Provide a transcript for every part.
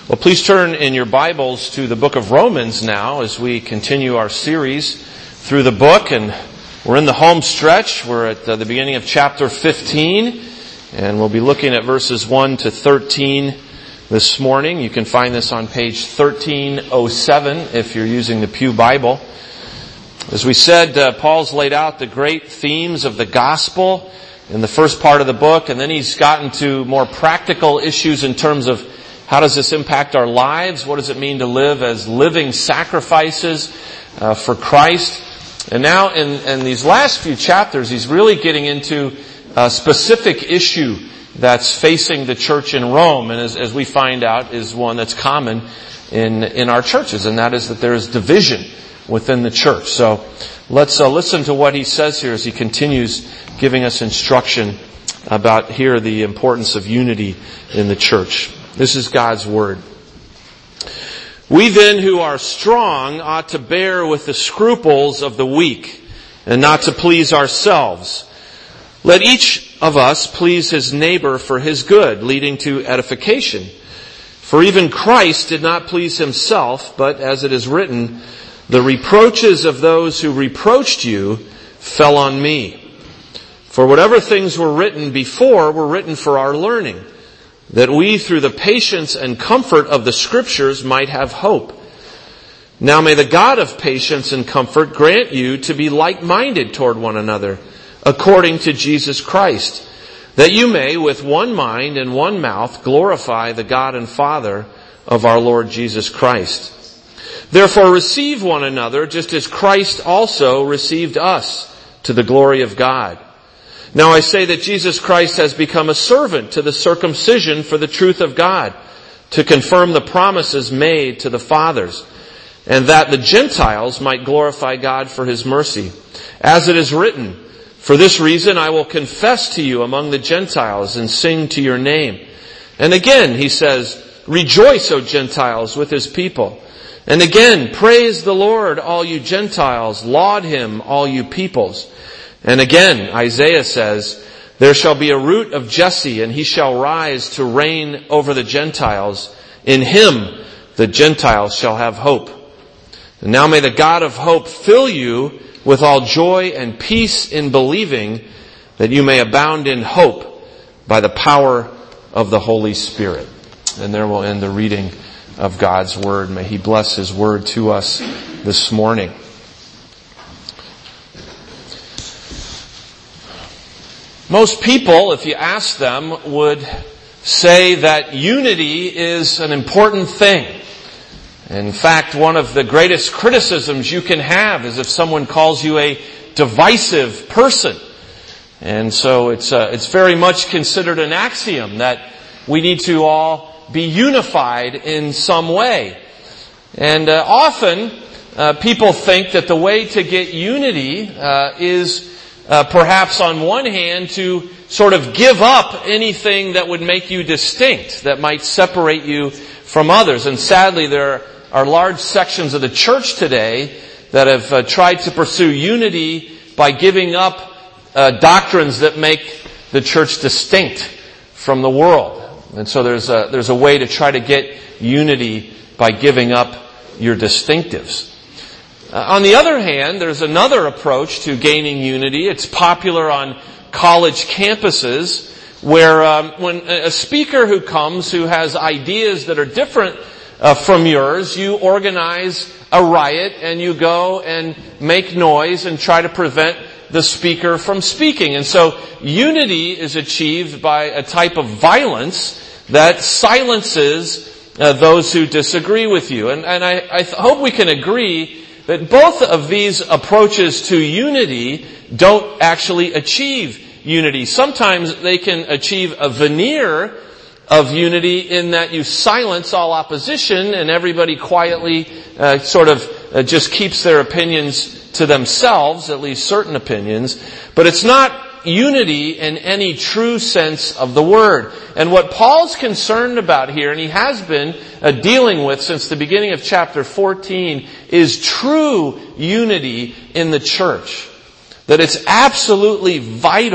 Well, please turn in your Bibles to the book of Romans now as we continue our series through the book. And we're in the home stretch. We're at the beginning of chapter 15. And we'll be looking at verses 1 to 13 this morning. You can find this on page 1307 if you're using the Pew Bible. As we said, Paul's laid out the great themes of the gospel in the first part of the book. And then he's gotten to more practical issues in terms of how does this impact our lives? What does it mean to live as living sacrifices for Christ? And now in these last few chapters, he's really getting into a specific issue that's facing the church in Rome. And as we find out, is one that's common in our churches. And that is that there is division within the church. So let's listen to what he says here as he continues giving us instruction about here the importance of unity in the church. This is God's Word. We then who are strong ought to bear with the scruples of the weak and not to please ourselves. Let each of us please his neighbor for his good, leading to edification. For even Christ did not please himself, but as it is written, the reproaches of those who reproached you fell on me. For whatever things were written before were written for our learning, that we through the patience and comfort of the Scriptures might have hope. Now may the God of patience and comfort grant you to be like-minded toward one another, according to Jesus Christ, that you may with one mind and one mouth glorify the God and Father of our Lord Jesus Christ. Therefore receive one another, just as Christ also received us, to the glory of God. Now I say that Jesus Christ has become a servant to the circumcision for the truth of God, to confirm the promises made to the fathers, and that the Gentiles might glorify God for his mercy. As it is written, for this reason I will confess to you among the Gentiles and sing to your name. And again he says, rejoice, O Gentiles, with his people. And again, praise the Lord, all you Gentiles, laud him, all you peoples. And again, Isaiah says, there shall be a root of Jesse, and he shall rise to reign over the Gentiles. In him the Gentiles shall have hope. And now may the God of hope fill you with all joy and peace in believing, that you may abound in hope by the power of the Holy Spirit. And there we'll end the reading of God's Word. May he bless his Word to us this morning. Most people, if you ask them, would say that unity is an important thing. In fact, one of the greatest criticisms you can have is if someone calls you a divisive person. And so it's very much considered an axiom that we need to all be unified in some way. And often people think that the way to get unity is perhaps on one hand to sort of give up anything that would make you distinct, that might separate you from others. And sadly, there are large sections of the church today that have tried to pursue unity by giving up doctrines that make the church distinct from the world. And so there's a way to try to get unity by giving up your distinctives. On the other hand, there's another approach to gaining unity. It's popular on college campuses where when a speaker who comes who has ideas that are different from yours, you organize a riot and you go and make noise and try to prevent the speaker from speaking. And so unity is achieved by a type of violence that silences those who disagree with you. And I hope we can agree that both of these approaches to unity don't actually achieve unity. Sometimes they can achieve a veneer of unity in that you silence all opposition and everybody quietly just keeps their opinions to themselves, at least certain opinions. But it's not unity in any true sense of the word. And what Paul's concerned about here, and he has been dealing with since the beginning of chapter 14, is true unity in the church. That it's absolutely vital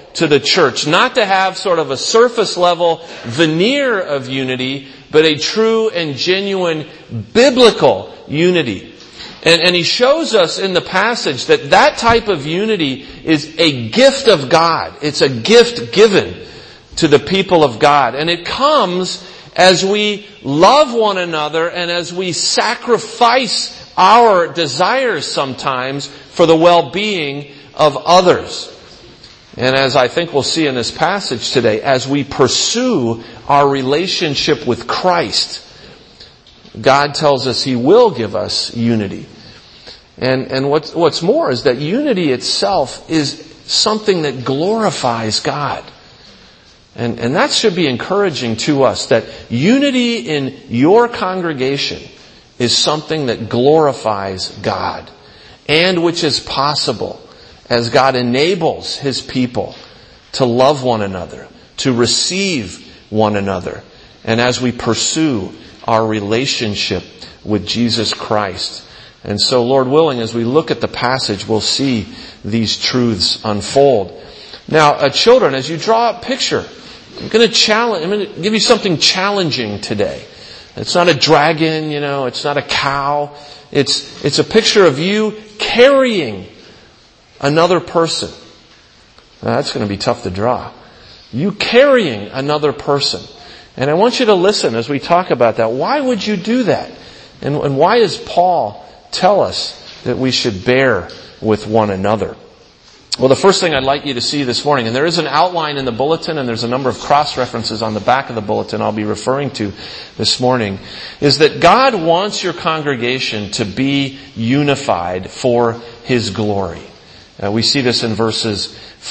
to the church. Not to have sort of a surface level veneer of unity, but a true and genuine biblical unity. And he shows us in the passage that that type of unity is a gift of God. It's a gift given to the people of God. And it comes as we love one another and as we sacrifice our desires sometimes for the well-being of others. And as I think we'll see in this passage today, as we pursue our relationship with Christ, God tells us He will give us unity. And what's more is that unity itself is something that glorifies God. And that should be encouraging to us, that unity in your congregation is something that glorifies God, and which is possible as God enables His people to love one another, to receive one another, and as we pursue our relationship with Jesus Christ. And so, Lord willing, as we look at the passage, we'll see these truths unfold. Now, children, as you draw a picture, I'm going to give you something challenging today. It's not a dragon, it's not a cow. It's a picture of you carrying another person. Now, that's going to be tough to draw. You carrying another person. And I want you to listen as we talk about that. Why would you do that? And why does Paul tell us that we should bear with one another? Well, the first thing I'd like you to see this morning, and there is an outline in the bulletin and there's a number of cross-references on the back of the bulletin I'll be referring to this morning, is that God wants your congregation to be unified for His glory. We see this in verses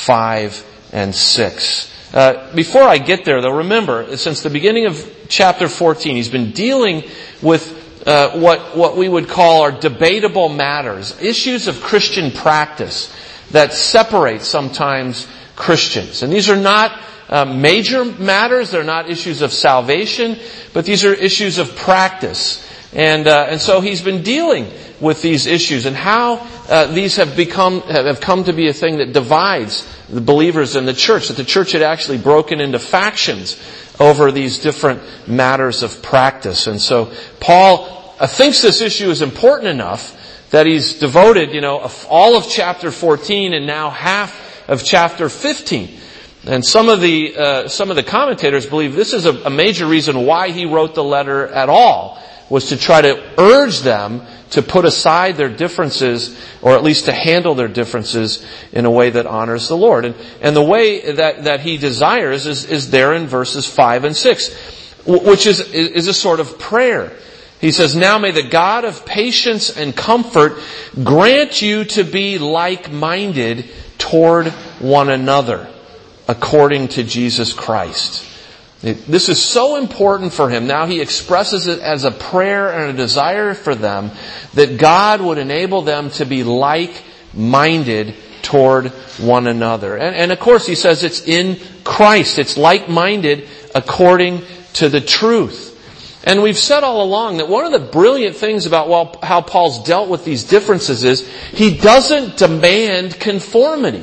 5 and 6. Before I get there, though, remember, since the beginning of chapter 14, he's been dealing with what we would call our debatable matters, issues of Christian practice that separate sometimes Christians. And these are not major matters, they're not issues of salvation, but these are issues of practice. And so he's been dealing with these issues and how these have come to be a thing that divides the believers in the church, that the church had actually broken into factions over these different matters of practice. And so Paul thinks this issue is important enough that he's devoted, all of chapter 14 and now half of chapter 15. And some of the commentators believe this is a major reason why he wrote the letter at all, was to try to urge them to put aside their differences, or at least to handle their differences in a way that honors the Lord. And the way that he desires is there in verses 5 and 6, which is a sort of prayer. He says, "Now may the God of patience and comfort grant you to be like-minded toward one another, according to Jesus Christ." This is so important for him. Now he expresses it as a prayer and a desire for them that God would enable them to be like-minded toward one another. And of course he says it's in Christ. It's like-minded according to the truth. And we've said all along that one of the brilliant things about how Paul's dealt with these differences is he doesn't demand conformity.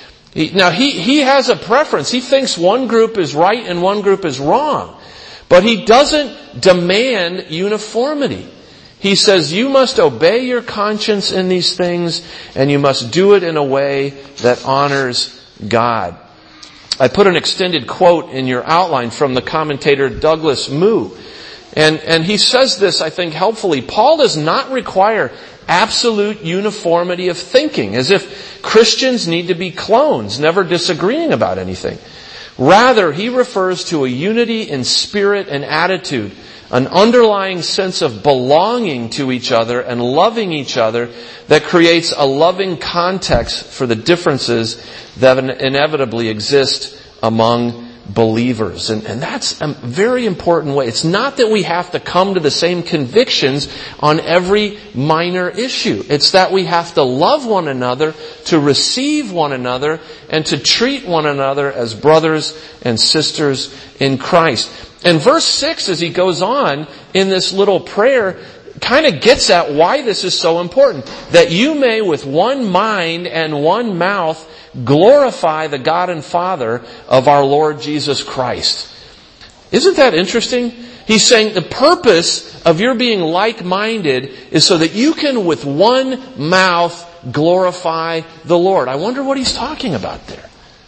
He has a preference. He thinks one group is right and one group is wrong. But he doesn't demand uniformity. He says you must obey your conscience in these things, and you must do it in a way that honors God. I put an extended quote in your outline from the commentator Douglas Moo. And he says this, I think, helpfully. Paul does not require absolute uniformity of thinking, as if Christians need to be clones, never disagreeing about anything. Rather, he refers to a unity in spirit and attitude, an underlying sense of belonging to each other and loving each other that creates a loving context for the differences that inevitably exist among believers. And that's a very important way. It's not that we have to come to the same convictions on every minor issue. It's that we have to love one another, to receive one another, and to treat one another as brothers and sisters in Christ. And verse 6, as he goes on in this little prayer, kind of gets at why this is so important. That you may with one mind and one mouth glorify the God and Father of our Lord Jesus Christ. Isn't that interesting? He's saying the purpose of your being like-minded is so that you can with one mouth glorify the Lord. I wonder what he's talking about there.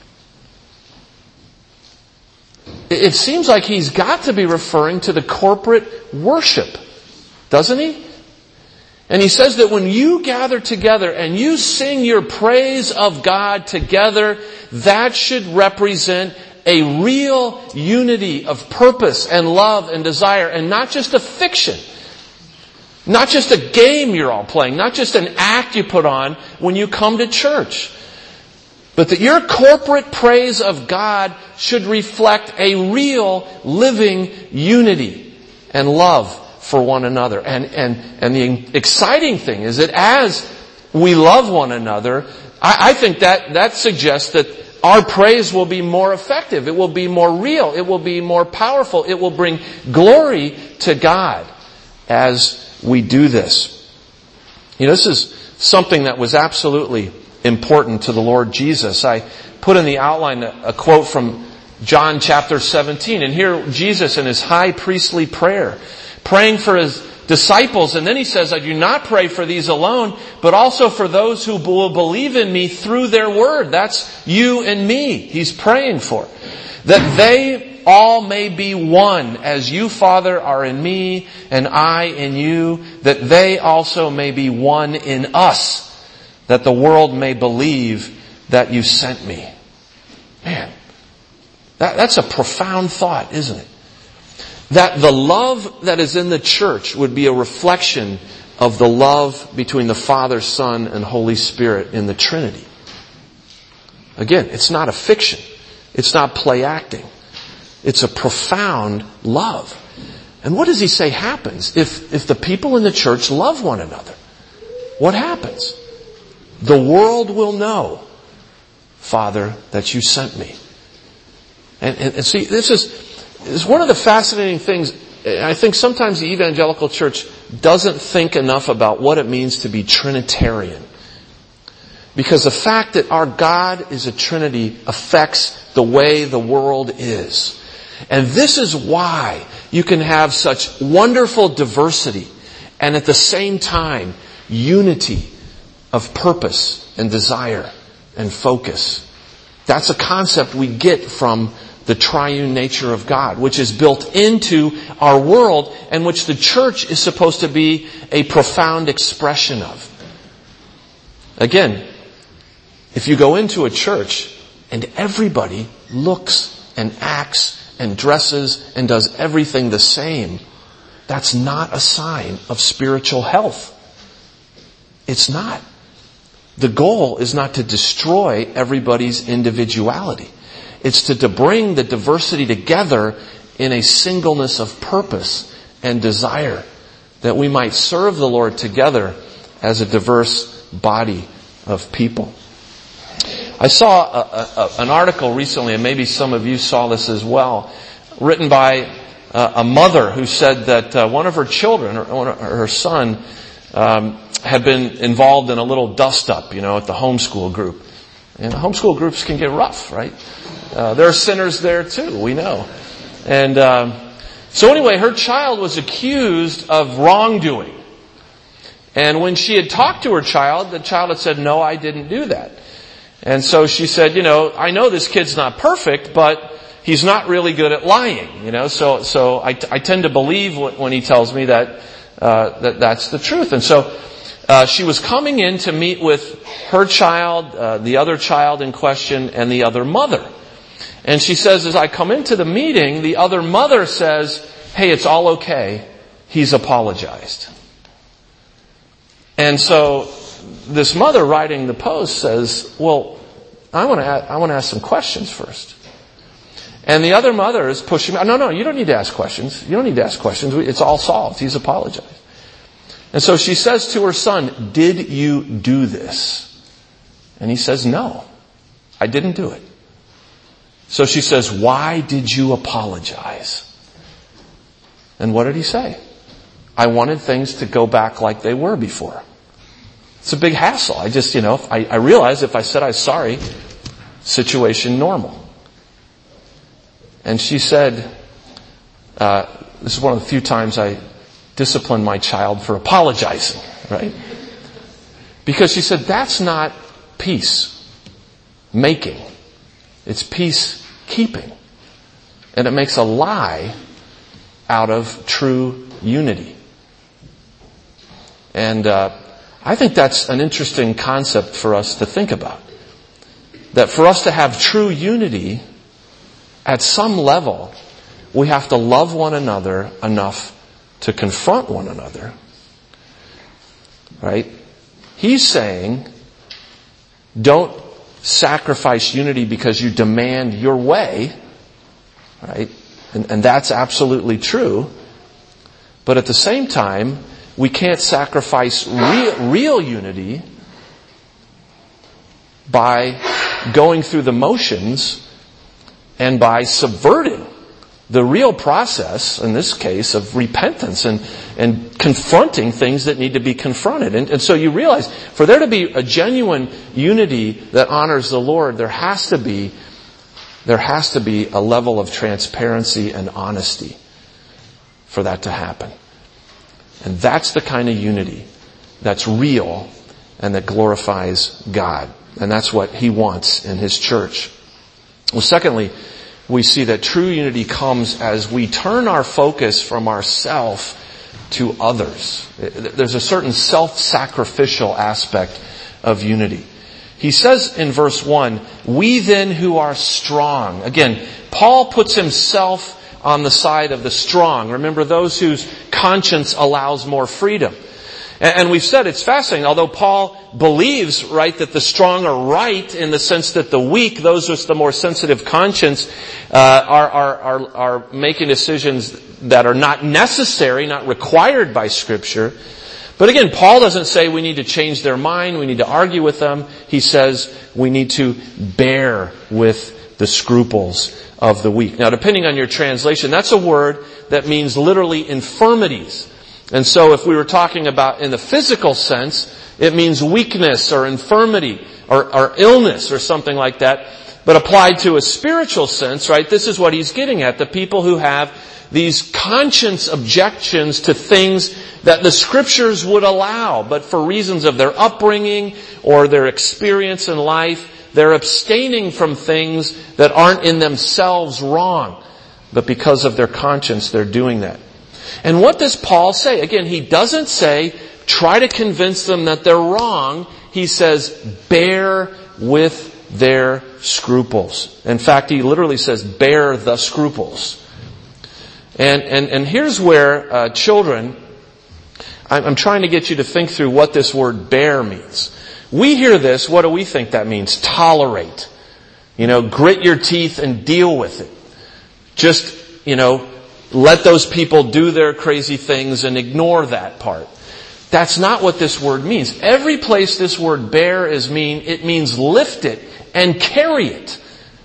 It seems like he's got to be referring to the corporate worship, doesn't he? And he says that when you gather together and you sing your praise of God together, that should represent a real unity of purpose and love and desire, and not just a fiction. Not just a game you're all playing, not just an act you put on when you come to church. But that your corporate praise of God should reflect a real living unity and love for one another. And the exciting thing is that as we love one another, I think that suggests that our praise will be more effective. It will be more real. It will be more powerful. It will bring glory to God as we do this. You know, this is something that was absolutely important to the Lord Jesus. I put in the outline a quote from John chapter 17. And here Jesus in his high priestly prayer, praying for his disciples. And then he says, I do not pray for these alone, but also for those who will believe in me through their word. That's you and me he's praying for. That they all may be one, as you, Father, are in me and I in you, that they also may be one in us, that the world may believe that you sent me. Man, that's a profound thought, isn't it? That the love that is in the church would be a reflection of the love between the Father, Son, and Holy Spirit in the Trinity. Again, it's not a fiction. It's not play acting. It's a profound love. And what does he say happens if the people in the church love one another? What happens? The world will know, Father, that you sent me. And see, this is one of the fascinating things. I think sometimes the evangelical church doesn't think enough about what it means to be Trinitarian. Because the fact that our God is a Trinity affects the way the world is. And this is why you can have such wonderful diversity and at the same time unity of purpose and desire and focus. That's a concept we get from the triune nature of God, which is built into our world and which the church is supposed to be a profound expression of. Again, if you go into a church and everybody looks and acts and dresses and does everything the same, that's not a sign of spiritual health. It's not. The goal is not to destroy everybody's individuality. It's to bring the diversity together in a singleness of purpose and desire, that we might serve the Lord together as a diverse body of people. I saw an article recently, and maybe some of you saw this as well, written by a mother who said that one of her children, or her son, had been involved in a little dust-up, at the homeschool group. And homeschool groups can get rough, right? There are sinners there too, we know. And so anyway, her child was accused of wrongdoing. And when she had talked to her child, the child had said, no, I didn't do that. And so she said, I know this kid's not perfect, but he's not really good at lying, So I tend to believe when he tells me that that's the truth. And so she was coming in to meet with her child, the other child in question, and the other mother. And she says, as I come into the meeting, the other mother says, hey, it's all okay. He's apologized. And so this mother writing the post says, well, I want to ask some questions first. And the other mother is pushing me. No, you don't need to ask questions. You don't need to ask questions. It's all solved. He's apologized. And so she says to her son, did you do this? And he says, no, I didn't do it. So she says, why did you apologize? And what did he say? I wanted things to go back like they were before. It's a big hassle. I realized if I said I'm sorry, situation normal? And she said, this is one of the few times I discipline my child for apologizing, right? Because she said, that's not peace making. It's peace keeping. And it makes a lie out of true unity. And I think that's an interesting concept for us to think about. That for us to have true unity, at some level, we have to love one another enough to confront one another. Right? He's saying, don't sacrifice unity because you demand your way. Right? And that's absolutely true. But at the same time, we can't sacrifice real unity by going through the motions and by subverting the real process, in this case, of repentance and confronting things that need to be confronted. And so you realize, for there to be a genuine unity that honors the Lord, there has to be a level of transparency and honesty for that to happen. And that's the kind of unity that's real and that glorifies God. And that's what He wants in His church. Well, secondly, we see that true unity comes as we turn our focus from ourself to others. There's a certain self-sacrificial aspect of unity. He says in verse 1, we then who are strong. Again, Paul puts himself on the side of the strong. Remember, those whose conscience allows more freedom. And we've said it's fascinating, although Paul believes, right, that the strong are right in the sense that the weak, those with the more sensitive conscience, are making decisions that are not necessary, not required by Scripture. But again, Paul doesn't say we need to change their mind, we need to argue with them. He says we need to bear with the scruples of the weak. Now, depending on your translation, that's a word that means literally infirmities. And so if we were talking about in the physical sense, it means weakness or infirmity or illness or something like that. But applied to a spiritual sense, right, this is what he's getting at. The people who have these conscience objections to things that the Scriptures would allow, but for reasons of their upbringing or their experience in life, they're abstaining from things that aren't in themselves wrong. But because of their conscience, they're doing that. And what does Paul say? Again, he doesn't say, try to convince them that they're wrong. He says, bear with their scruples. In fact, he literally says, bear the scruples. And here's where, children, I'm trying to get you to think through what this word bear means. We hear this, what do we think that means? Tolerate. Grit your teeth and deal with it. Just, let those people do their crazy things and ignore that part. That's not what this word means. Every place this word bear it means lift it and carry it.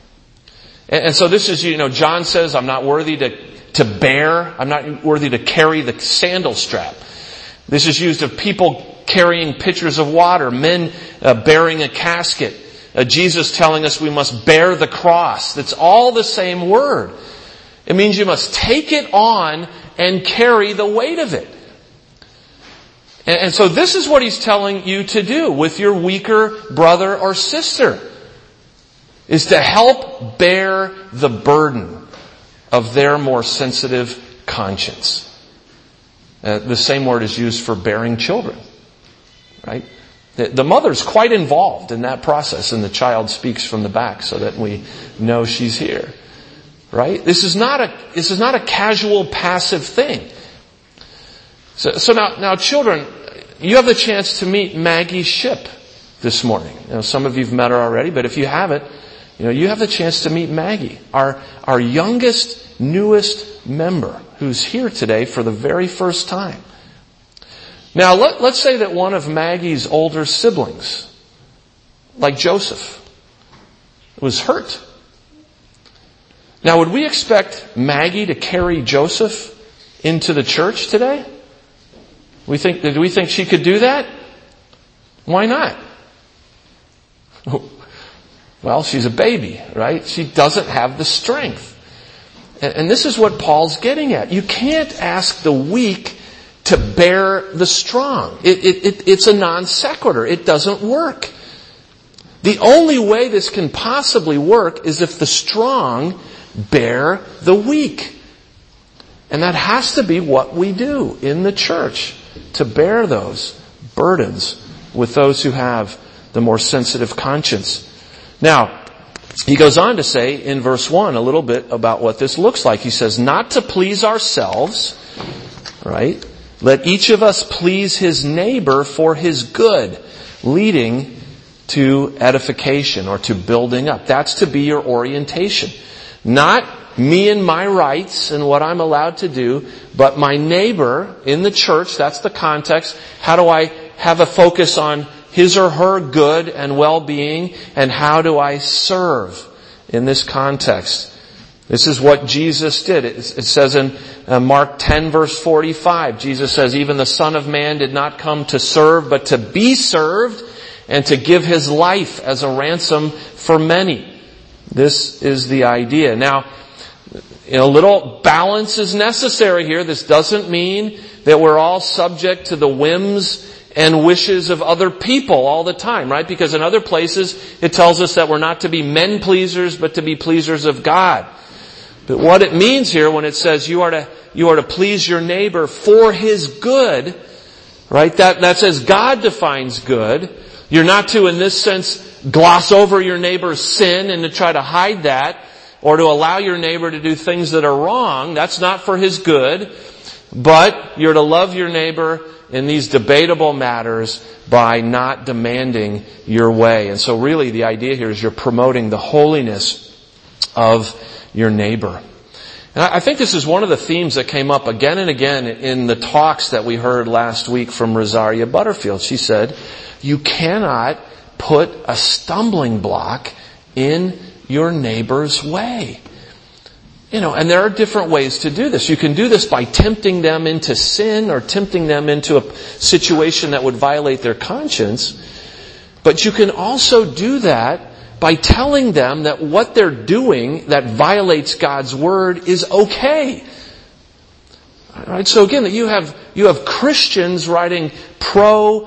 And so this is, John says, I'm not worthy to bear. I'm not worthy to carry the sandal strap. This is used of people carrying pitchers of water, men bearing a casket, Jesus telling us we must bear the cross. That's all the same word. It means you must take it on and carry the weight of it. And so this is what he's telling you to do with your weaker brother or sister, is to help bear the burden of their more sensitive conscience. The same word is used for bearing children, right? The mother's quite involved in that process, and the child speaks from the back so that we know she's here. Right? This is not a casual, passive thing. So now, children, you have the chance to meet Maggie Ship this morning. Some of you've met her already, but if you haven't, you have the chance to meet Maggie, our youngest, newest member, who's here today for the very first time. Now, let's say that one of Maggie's older siblings, like Joseph, was hurt. Now, would we expect Maggie to carry Joseph into the church today? Do we think she could do that? Why not? Well, she's a baby, right? She doesn't have the strength. And this is what Paul's getting at. You can't ask the weak to bear the strong. It's a non sequitur. It doesn't work. The only way this can possibly work is if the strong bear the weak. And that has to be what we do in the church, to bear those burdens with those who have the more sensitive conscience. Now, he goes on to say in verse 1 a little bit about what this looks like. He says, not to please ourselves, right? Let each of us please his neighbor for his good, leading to edification or to building up. That's to be your orientation. Not me and my rights and what I'm allowed to do, but my neighbor in the church. That's the context. How do I have a focus on his or her good and well-being, and how do I serve in this context? This is what Jesus did. It says in Mark 10 verse 45, Jesus says, even the Son of Man did not come to serve, but to be served and to give his life as a ransom for many. This is the idea. Now, a little balance is necessary here. This doesn't mean that we're all subject to the whims and wishes of other people all the time, right? Because in other places it tells us that we're not to be men pleasers, but to be pleasers of God. But what it means here when it says you are to please your neighbor for his good, right? That's as God defines good. You're not to, in this sense, gloss over your neighbor's sin and to try to hide that, or to allow your neighbor to do things that are wrong. That's not for his good. But you're to love your neighbor in these debatable matters by not demanding your way. And so really the idea here is you're promoting the holiness of your neighbor. And I think this is one of the themes that came up again and again in the talks that we heard last week from Rosaria Butterfield. She said, you cannot put a stumbling block in your neighbor's way. And there are different ways to do this. You can do this by tempting them into sin or tempting them into a situation that would violate their conscience. But you can also do that by telling them that what they're doing that violates God's word is okay. All right? So again, you have Christians writing pro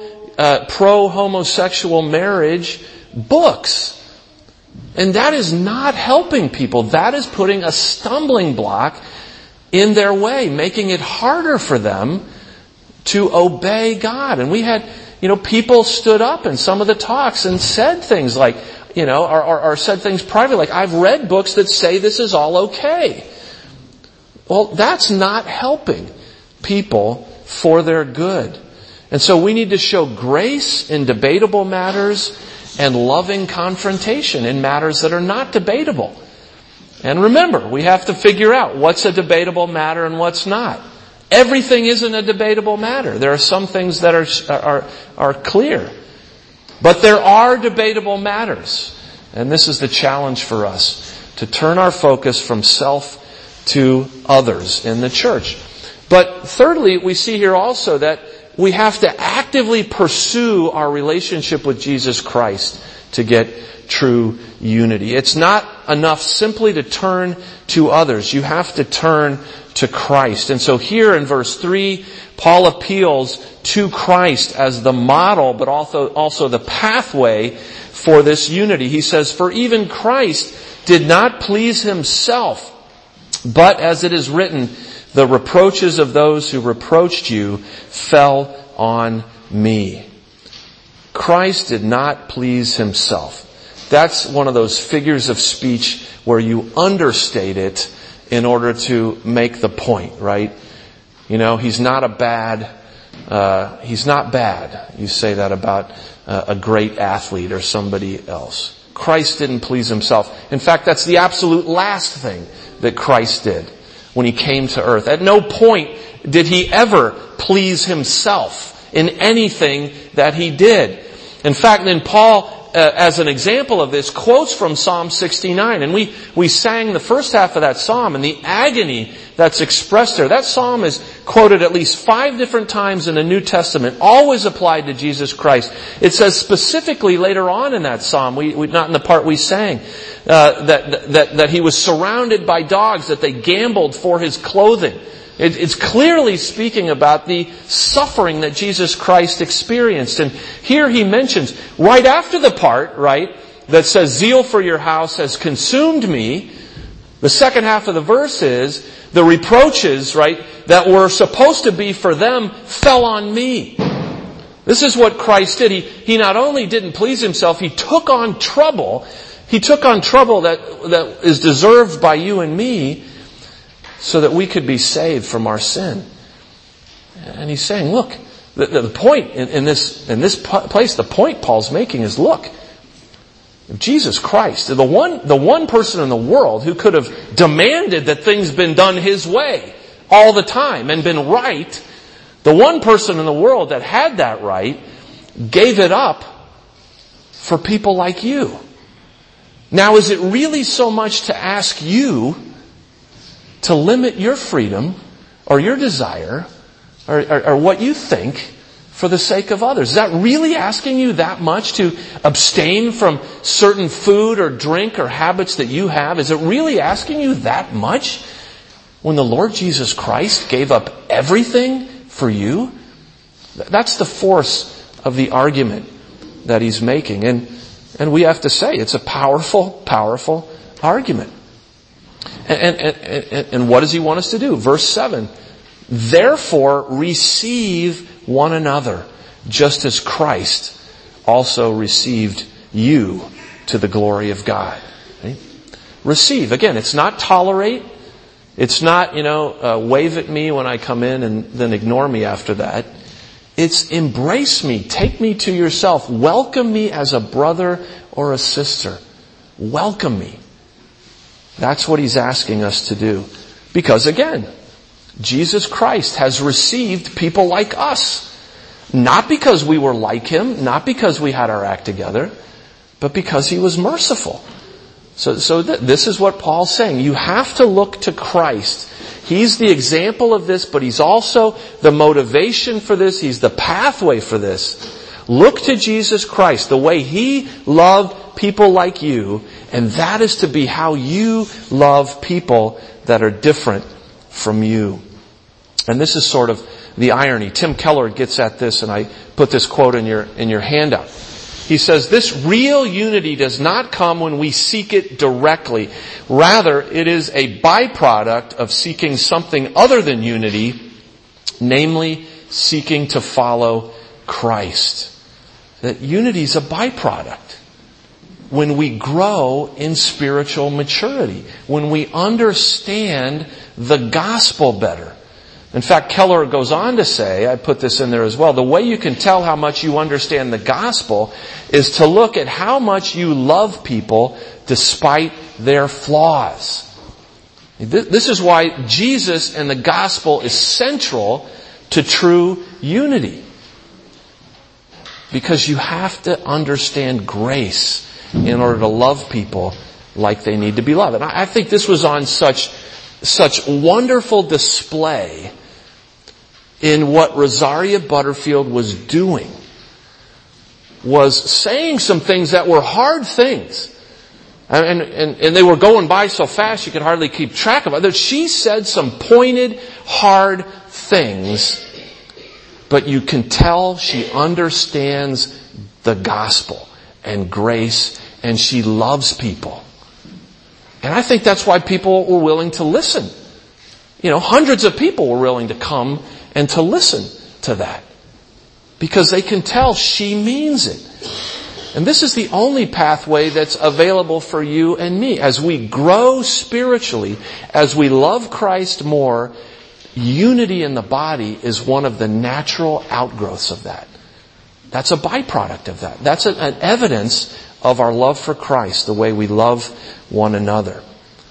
homosexual marriage books. And that is not helping people. That is putting a stumbling block in their way, making it harder for them to obey God. And we had, people stood up in some of the talks and said things like, or said things privately like, I've read books that say this is all okay. Well, that's not helping people for their good. And so we need to show grace in debatable matters and loving confrontation in matters that are not debatable. And remember, we have to figure out what's a debatable matter and what's not. Everything isn't a debatable matter. There are some things that are clear. But there are debatable matters. And this is the challenge for us, to turn our focus from self to others in the church. But thirdly, we see here also that we have to actively pursue our relationship with Jesus Christ to get true unity. It's not enough simply to turn to others. You have to turn to Christ. And so here in verse 3, Paul appeals to Christ as the model, but also the pathway for this unity. He says, for even Christ did not please himself, but as it is written, the reproaches of those who reproached you fell on me. Christ did not please himself. That's one of those figures of speech where you understate it in order to make the point, right? He's not bad. You say that about a great athlete or somebody else. Christ didn't please himself. In fact, that's the absolute last thing that Christ did when he came to earth. At no point did he ever please himself in anything that he did. In fact, then Paul as an example of this, quotes from Psalm 69. And we sang the first half of that psalm and the agony that's expressed there. That psalm is quoted at least 5 different times in the New Testament, always applied to Jesus Christ. It says specifically later on in that psalm, not in the part we sang, that he was surrounded by dogs, that they gambled for his clothing. It's clearly speaking about the suffering that Jesus Christ experienced. And here he mentions, right after the part, right, that says, zeal for your house has consumed me, the second half of the verse is, the reproaches, right, that were supposed to be for them fell on me. This is what Christ did. He not only didn't please himself, he took on trouble. He took on trouble that is deserved by you and me, so that we could be saved from our sin. And he's saying, look, the point in this place, the point Paul's making is, look, Jesus Christ, the one person in the world who could have demanded that things been done his way all the time and been right, the one person in the world that had that right gave it up for people like you. Now, is it really so much to ask you to limit your freedom or your desire or what you think for the sake of others? Is that really asking you that much to abstain from certain food or drink or habits that you have? Is it really asking you that much when the Lord Jesus Christ gave up everything for you? That's the force of the argument that he's making. And we have to say it's a powerful, powerful argument. And what does he want us to do? Verse 7, therefore receive one another, just as Christ also received you to the glory of God. Right? Receive. Again, it's not tolerate. It's not, wave at me when I come in and then ignore me after that. It's embrace me. Take me to yourself. Welcome me as a brother or a sister. Welcome me. That's what he's asking us to do. Because again, Jesus Christ has received people like us. Not because we were like him, not because we had our act together, but because he was merciful. So this is what Paul's saying. You have to look to Christ. He's the example of this, but he's also the motivation for this. He's the pathway for this. Look to Jesus Christ, the way he loved people like you, and that is to be how you love people that are different from you. And this is sort of the irony. Tim Keller gets at this, and I put this quote in your handout. He says, this real unity does not come when we seek it directly. Rather, it is a byproduct of seeking something other than unity, namely seeking to follow Christ. That unity is a byproduct. When we grow in spiritual maturity, when we understand the gospel better. In fact, Keller goes on to say, I put this in there as well, the way you can tell how much you understand the gospel is to look at how much you love people despite their flaws. This is why Jesus and the gospel is central to true unity. Because you have to understand grace in order to love people like they need to be loved. And I think this was on such wonderful display in what Rosaria Butterfield was doing. Was saying some things that were hard things. And they were going by so fast you could hardly keep track of it. She said some pointed, hard things, but you can tell she understands the gospel and grace, and she loves people. And I think that's why people were willing to listen. Hundreds of people were willing to come and to listen to that. Because they can tell she means it. And this is the only pathway that's available for you and me. As we grow spiritually, as we love Christ more, unity in the body is one of the natural outgrowths of that. That's a byproduct of that. That's an evidence of our love for Christ, the way we love one another.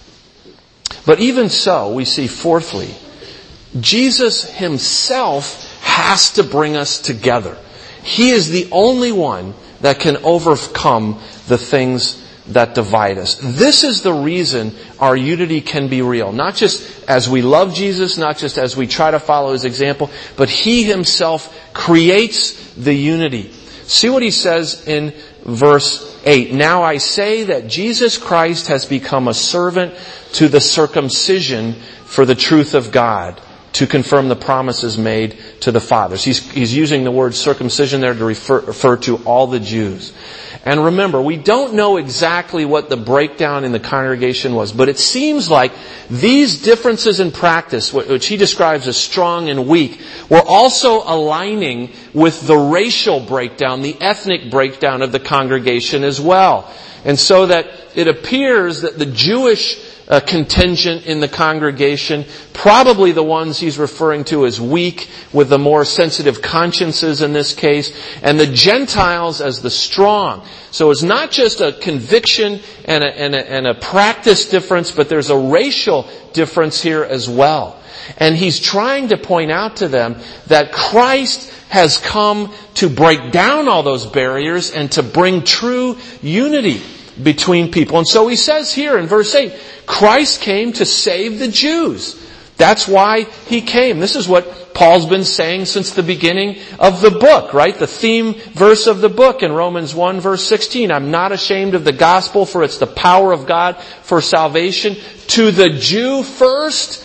But even so, we see fourthly, Jesus himself has to bring us together. He is the only one that can overcome the things that divide us. This is the reason our unity can be real. Not just as we love Jesus, not just as we try to follow His example, but He Himself creates the unity. See what He says in verse 8. Now I say that Jesus Christ has become a servant to the circumcision for the truth of God, to confirm the promises made to the fathers. He's using the word circumcision there to refer to all the Jews. And remember, we don't know exactly what the breakdown in the congregation was, but it seems like these differences in practice, which he describes as strong and weak, were also aligning with the racial breakdown, the ethnic breakdown of the congregation as well. And so that it appears that the Jewish contingent in the congregation, probably the ones he's referring to as weak, with the more sensitive consciences in this case, and the Gentiles as the strong. So it's not just a conviction and a practice difference, but there's a racial difference here as well. And he's trying to point out to them that Christ has come to break down all those barriers and to bring true unity between people. And so he says here in verse 8, Christ came to save the Jews. That's why He came. This is what Paul's been saying since the beginning of the book, right? The theme verse of the book in Romans 1 verse 16. I'm not ashamed of the gospel, for it's the power of God for salvation to the Jew first,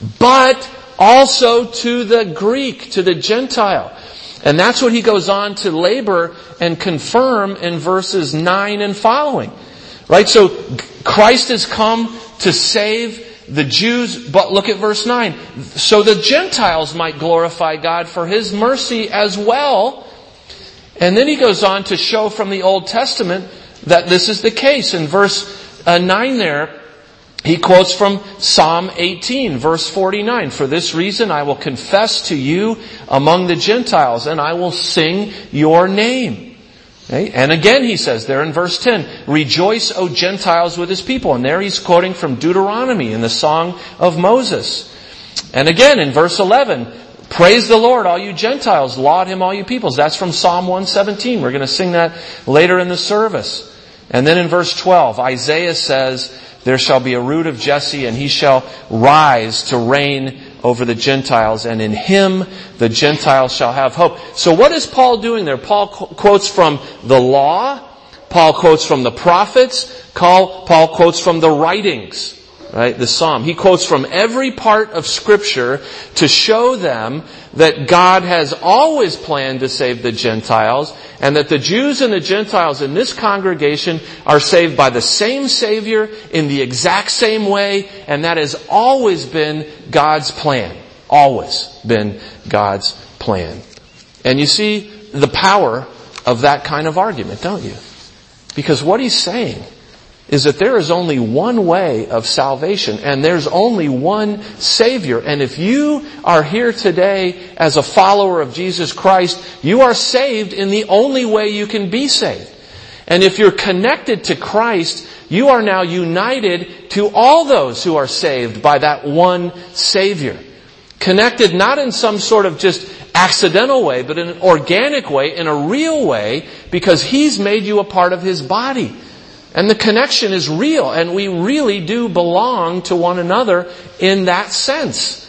but also to the Greek, to the Gentile. And that's what he goes on to labor and confirm in verses 9 and following. Right? So Christ has come to save the Jews, but look at verse 9. So the Gentiles might glorify God for His mercy as well. And then he goes on to show from the Old Testament that this is the case. In verse 9 there, he quotes from Psalm 18, verse 49. For this reason I will confess to you among the Gentiles, and I will sing your name. Okay? And again he says there in verse 10, rejoice, O Gentiles, with His people. And there he's quoting from Deuteronomy in the Song of Moses. And again in verse 11, praise the Lord, all you Gentiles. Laud Him, all you peoples. That's from Psalm 117. We're going to sing that later in the service. And then in verse 12, Isaiah says, there shall be a root of Jesse, and he shall rise to reign over the Gentiles, and in him the Gentiles shall have hope. So what is Paul doing there? Paul quotes from the law. Paul quotes from the prophets. Paul quotes from the writings, right? The Psalm. He quotes from every part of Scripture to show them that God has always planned to save the Gentiles, and that the Jews and the Gentiles in this congregation are saved by the same Savior in the exact same way, and that has always been God's plan. Always been God's plan. And you see the power of that kind of argument, don't you? Because what he's saying is that there is only one way of salvation, and there's only one Savior. And if you are here today as a follower of Jesus Christ, you are saved in the only way you can be saved. And if you're connected to Christ, you are now united to all those who are saved by that one Savior. Connected not in some sort of just accidental way, but in an organic way, in a real way, because He's made you a part of His body. And the connection is real, and we really do belong to one another in that sense.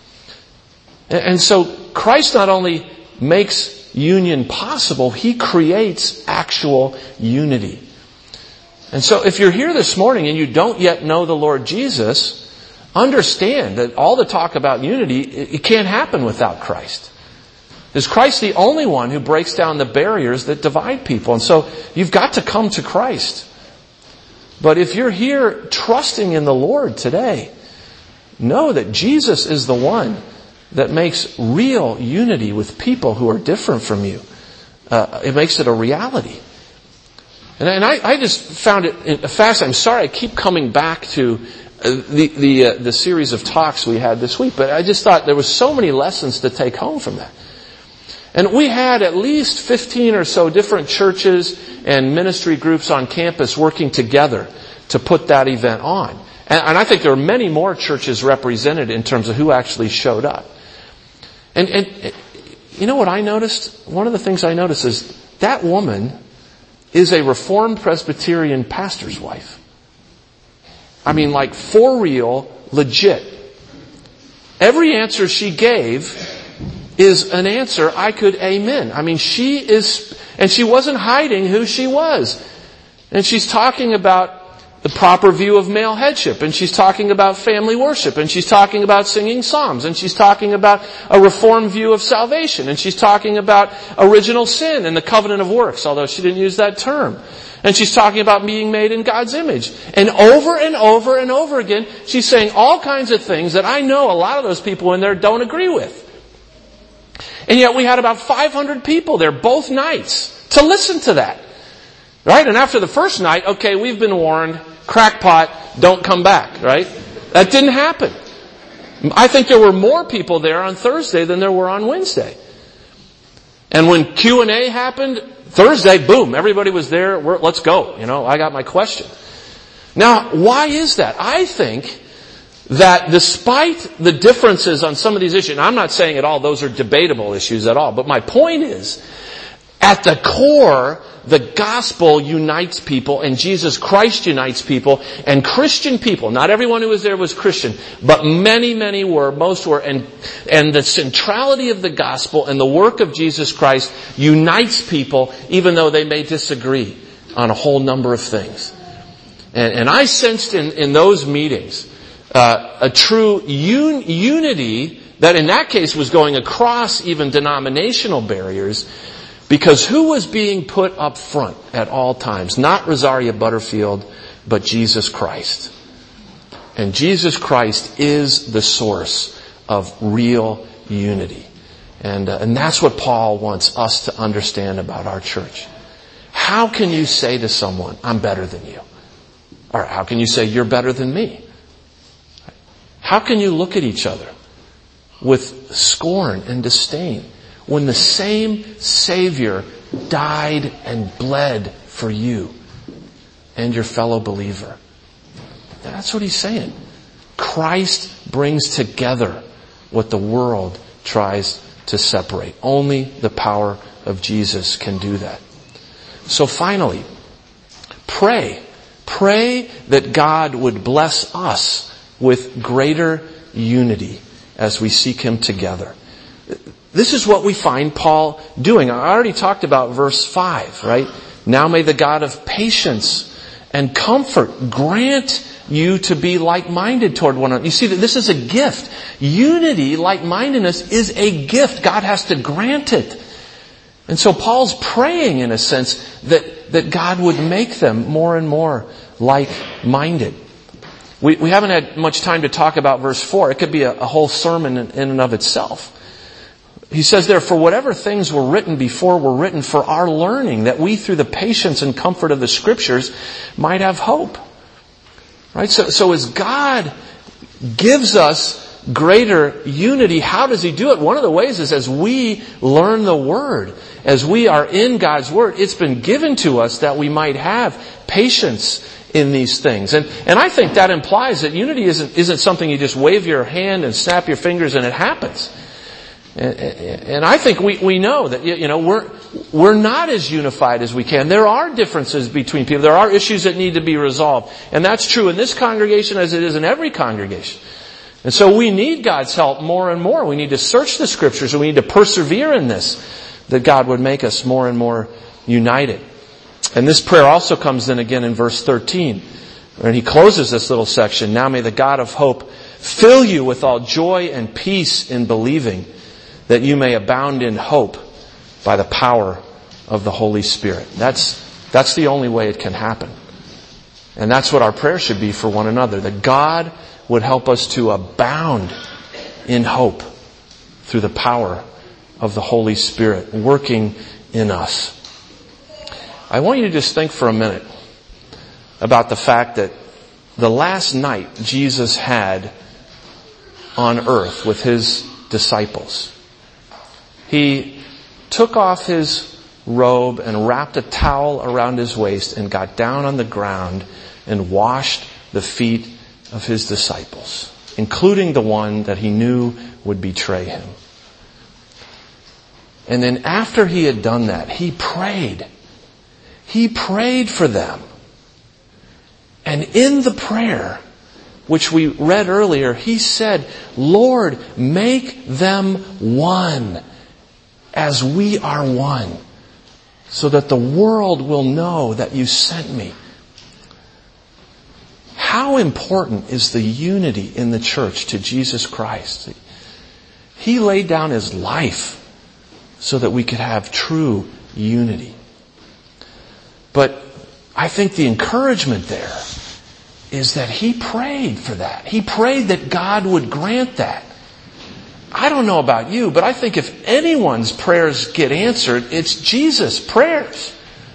And so Christ not only makes union possible, He creates actual unity. And so if you're here this morning and you don't yet know the Lord Jesus, understand that all the talk about unity, it can't happen without Christ. Is Christ the only one who breaks down the barriers that divide people? And so you've got to come to Christ. But if you're here trusting in the Lord today, know that Jesus is the one that makes real unity with people who are different from you. It makes it a reality. And I just found it fascinating. I'm sorry I keep coming back to the series of talks we had this week, but I just thought there were so many lessons to take home from that. And we had at least 15 or so different churches and ministry groups on campus working together to put that event on. And I think there are many more churches represented in terms of who actually showed up. And you know what I noticed? One of the things I noticed is that woman is a Reformed Presbyterian pastor's wife. I mean, like, for real, legit. Every answer she gave is an answer I could amen. I mean, she wasn't hiding who she was. And she's talking about the proper view of male headship, and she's talking about family worship, and she's talking about singing psalms, and she's talking about a Reformed view of salvation, and she's talking about original sin and the covenant of works, although she didn't use that term. And she's talking about being made in God's image. And over and over and over again, she's saying all kinds of things that I know a lot of those people in there don't agree with. And yet we had about 500 people there both nights to listen to that. Right? And after the first night, okay, we've been warned, crackpot, don't come back, right? That didn't happen. I think there were more people there on Thursday than there were on Wednesday. And when Q&A happened, Thursday, boom, everybody was there, let's go. I got my question. Now, why is that? I think that despite the differences on some of these issues, and I'm not saying at all those are debatable issues at all, but my point is, at the core, the gospel unites people, and Jesus Christ unites people, and Christian people, not everyone who was there was Christian, but many were, most were, and the centrality of the gospel and the work of Jesus Christ unites people, even though they may disagree on a whole number of things. And I sensed in those meetings a true unity that in that case was going across even denominational barriers, because who was being put up front at all times? Not Rosaria Butterfield, but Jesus Christ. And Jesus Christ is the source of real unity. And that's what Paul wants us to understand about our church. How can you say to someone, I'm better than you? Or how can you say, you're better than me? How can you look at each other with scorn and disdain when the same Savior died and bled for you and your fellow believer? That's what he's saying. Christ brings together what the world tries to separate. Only the power of Jesus can do that. So finally, pray. Pray that God would bless us with greater unity as we seek Him together. This is what we find Paul doing. I already talked about verse 5, right? Now may the God of patience and comfort grant you to be like-minded toward one another. You see that this is a gift. Unity, like-mindedness, is a gift. God has to grant it. And so Paul's praying, in a sense, that God would make them more and more like-minded. We haven't had much time to talk about verse 4. It could be a whole sermon in and of itself. He says there, for whatever things were written before were written for our learning, that we through the patience and comfort of the Scriptures might have hope. Right? So as God gives us greater unity, how does He do it? One of the ways is as we learn the Word, as we are in God's Word, it's been given to us that we might have patience in these things. And I think that implies that unity isn't something you just wave your hand and snap your fingers and it happens. And I think we know that, we're not as unified as we can. There are differences between people. There are issues that need to be resolved. And that's true in this congregation as it is in every congregation. And so we need God's help more and more. We need to search the Scriptures and we need to persevere in this, that God would make us more and more united. And this prayer also comes in again in verse 13. And he closes this little section. Now may the God of hope fill you with all joy and peace in believing, that you may abound in hope by the power of the Holy Spirit. That's the only way it can happen. And that's what our prayer should be for one another. That God would help us to abound in hope through the power of the Holy Spirit working in us. I want you to just think for a minute about the fact that the last night Jesus had on earth with His disciples, He took off His robe and wrapped a towel around His waist and got down on the ground and washed the feet of His disciples, including the one that He knew would betray Him. And then after He had done that, He prayed. He prayed for them. And in the prayer, which we read earlier, he said, Lord, make them one as we are one, so that the world will know that you sent me. How important is the unity in the church to Jesus Christ? He laid down his life so that we could have true unity. But I think the encouragement there is that he prayed for that. He prayed that God would grant that. I don't know about you, but I think if anyone's prayers get answered, it's Jesus' prayers.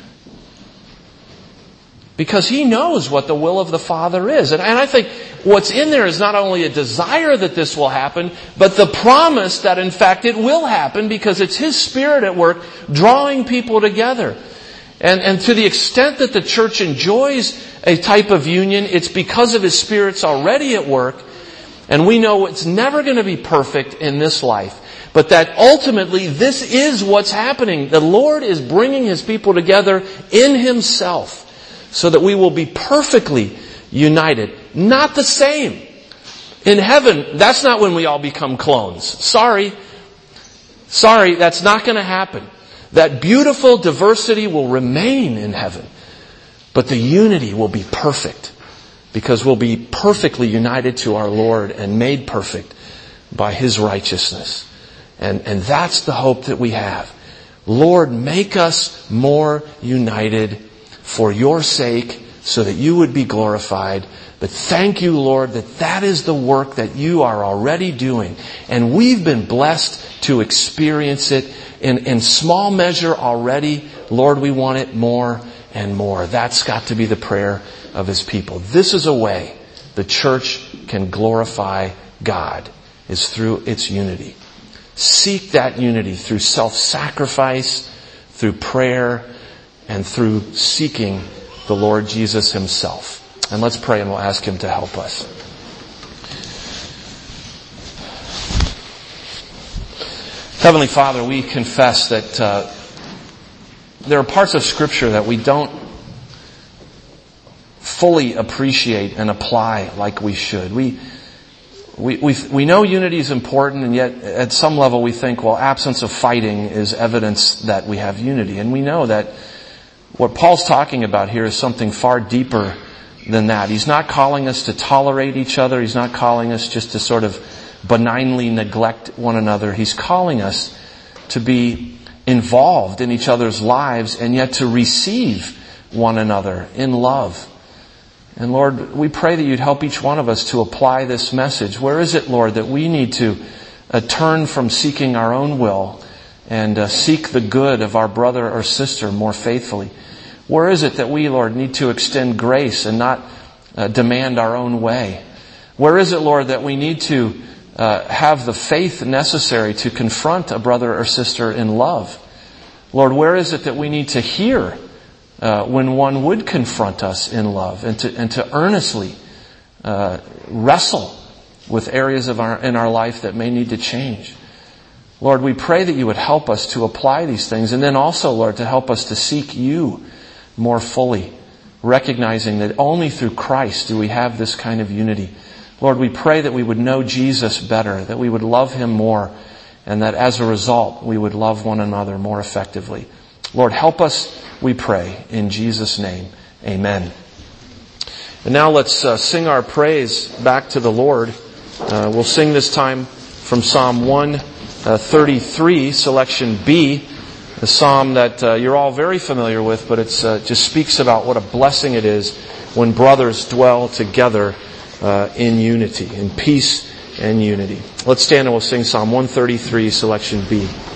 Because he knows what the will of the Father is. And I think what's in there is not only a desire that this will happen, but the promise that in fact it will happen, because it's his Spirit at work drawing people together. And to the extent that the church enjoys a type of union, it's because of his Spirit's already at work. And we know it's never going to be perfect in this life. But that ultimately this is what's happening. The Lord is bringing his people together in himself so that we will be perfectly united. Not the same. In heaven, that's not when we all become clones. Sorry, that's not going to happen. That beautiful diversity will remain in heaven. But the unity will be perfect, because we'll be perfectly united to our Lord and made perfect by his righteousness. And that's the hope that we have. Lord, make us more united for your sake, so that you would be glorified. But thank you, Lord, that is the work that you are already doing. And we've been blessed to experience it in small measure already. Lord, we want it more and more. That's got to be the prayer of his people. This is a way the church can glorify God, is through its unity. Seek that unity through self-sacrifice, through prayer, and through seeking the Lord Jesus himself. And let's pray and we'll ask him to help us. Heavenly Father, we confess that there are parts of Scripture that we don't fully appreciate and apply like we should. We know unity is important, and yet at some level we think, well, absence of fighting is evidence that we have unity. And we know that what Paul's talking about here is something far deeper than that. He's not calling us to tolerate each other. He's not calling us just to sort of benignly neglect one another. He's calling us to be involved in each other's lives and yet to receive one another in love. And Lord, we pray that you'd help each one of us to apply this message. Where is it, Lord, that we need to turn from seeking our own will and seek the good of our brother or sister more faithfully? Where is it that we, Lord, need to extend grace and not demand our own way? Where is it, Lord, that we need to have the faith necessary to confront a brother or sister in love? Lord, where is it that we need to hear when one would confront us in love, and to earnestly wrestle with areas in our life that may need to change? Lord, we pray that you would help us to apply these things, and then also, Lord, to help us to seek you more fully, recognizing that only through Christ do we have this kind of unity. Lord, we pray that we would know Jesus better, that we would love him more, and that as a result we would love one another more effectively. Lord, help us, we pray, in Jesus' name. Amen. And now let's sing our praise back to the Lord. We'll sing this time from Psalm 133, selection B, a psalm that you're all very familiar with, but it just speaks about what a blessing it is when brothers dwell together in unity, in peace and unity. Let's stand and we'll sing Psalm 133, selection B.